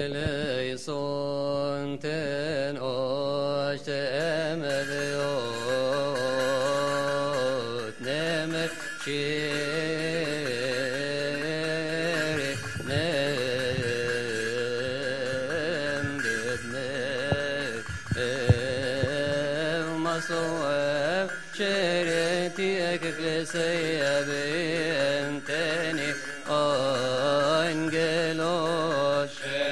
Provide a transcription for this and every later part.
ليسون تن أشت أمذيوت نمر شيري نم بدنم مصوب شريتي أكفلسي بنتني أنجلوش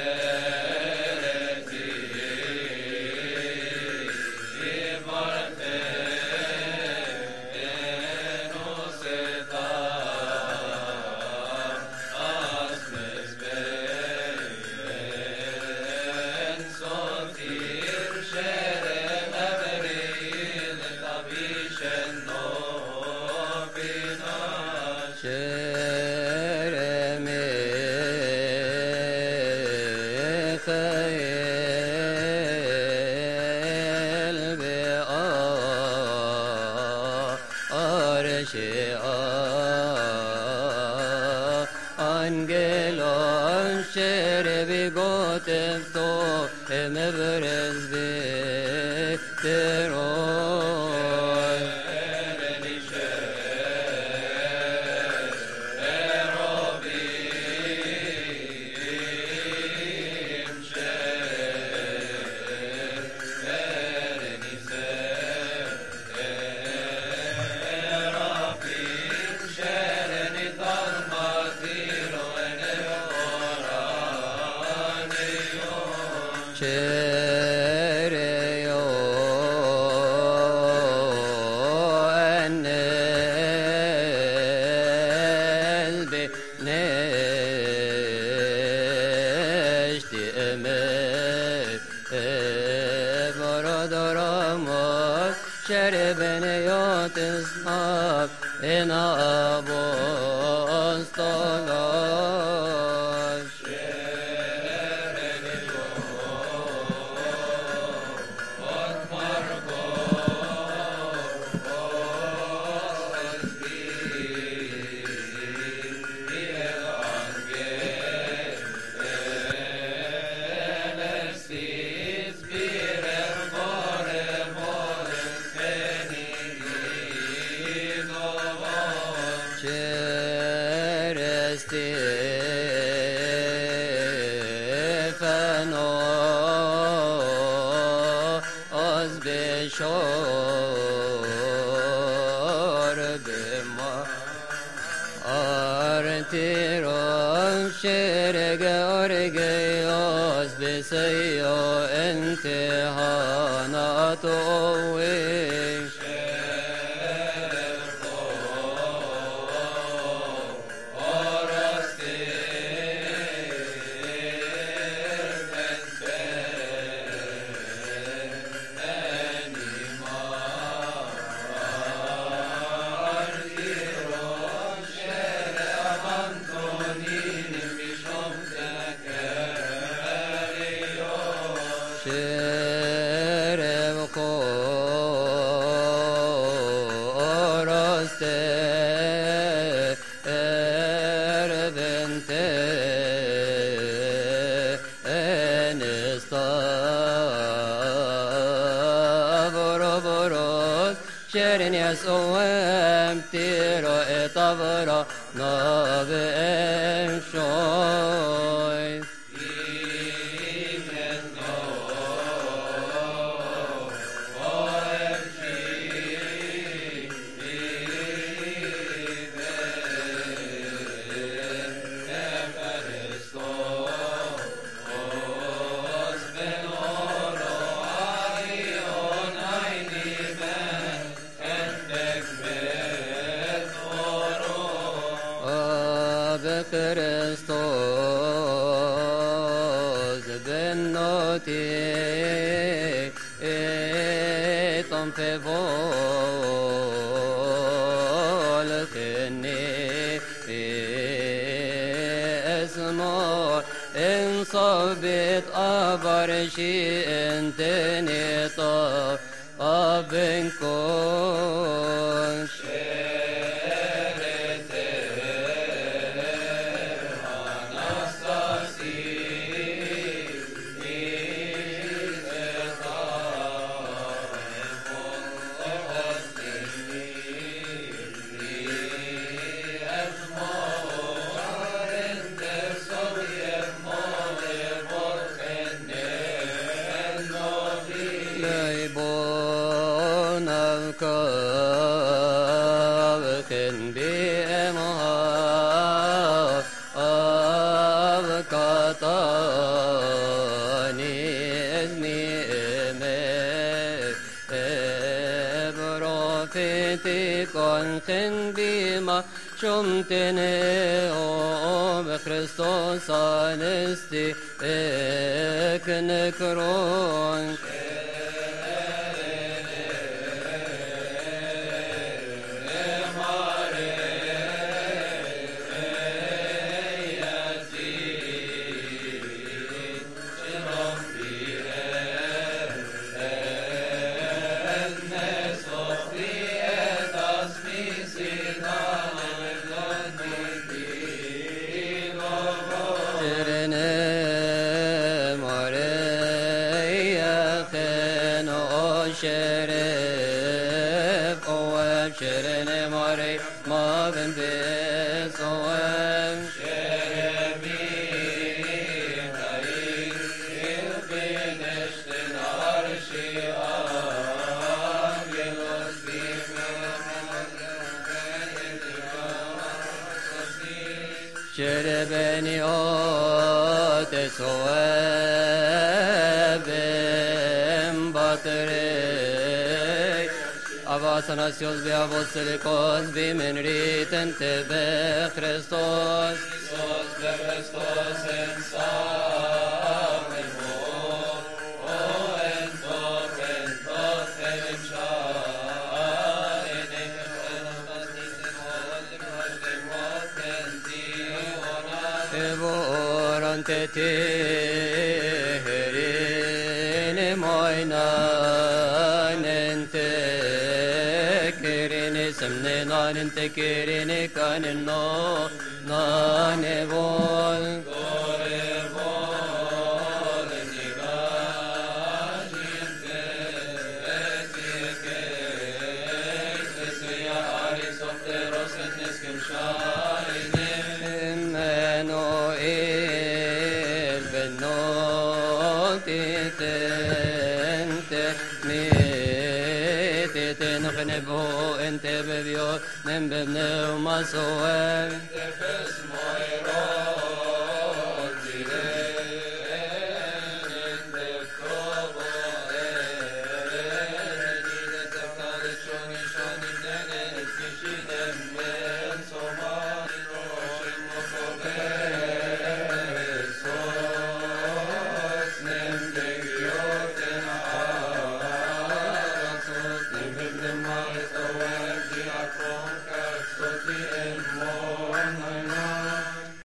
Angelon şerebi gotefto emebrez biteroy شريو النلبي نشتي أمك برد رمك شربني يوتصناك إنا أبو أستغاش شرق أرقياس بسيو انتهانات ويش شرن يسوم تيرو اتبرا نابئن شويس بكريستوس بنوتي ايتم في فولتني اسمه ان صبت ابرشي انتني طب ابنكوش خطاني إذني بروفيتي كون خن بما شمتني بخريستوس أنستي كنكرون شرف أوام شرن ماري ما بن بس أوام شرمي خير يلقي نشتن عرشي يلوس شربني أوت سواب باطري أباسناسيوس بأبوسيليكوس بمن ريت انت بخريستوس بخريستوس انسان الموت وانتوك فمشاء إنك تبورن تتهرين موينان انتكرين سمنان انتكرين كان النو نان بول نبو انت ببيوت من ببنو مصوام